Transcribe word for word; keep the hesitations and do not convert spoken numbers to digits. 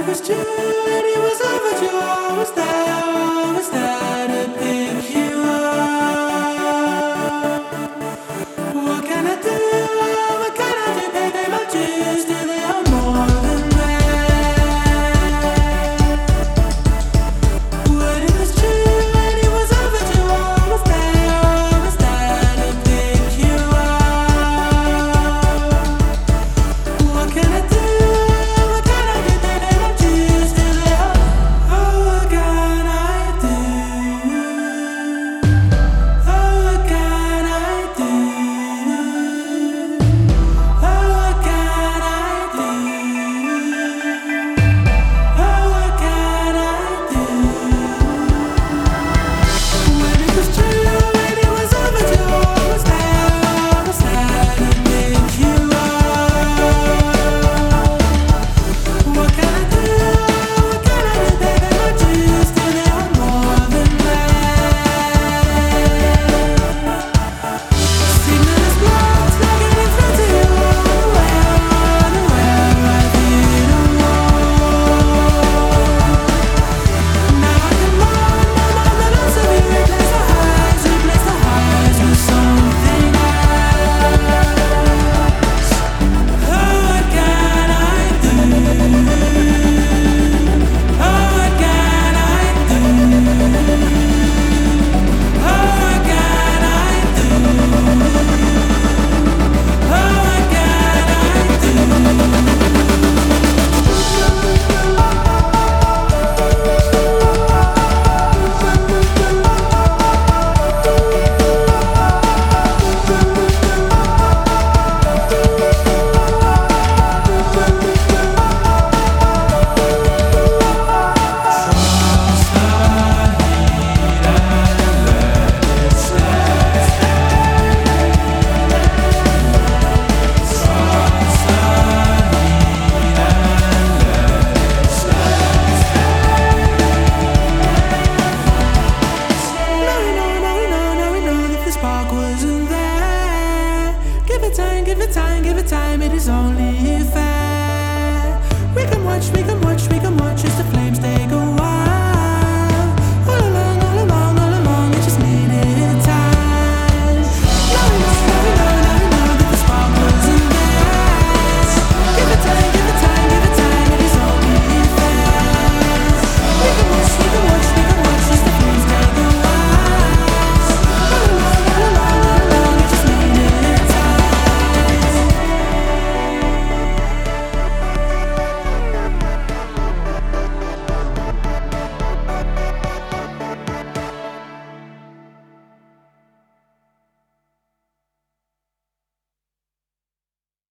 was true and it was overdue, I was there, I was there to pick you up. What can I do? What can I do? Pay my dues till they are more than that. When it was true and it was overdue, I was there, I was there to pick you up. What can I do? Give it time, give it time, it is only fair. We can watch, we can watch, we can watch as the flames take away.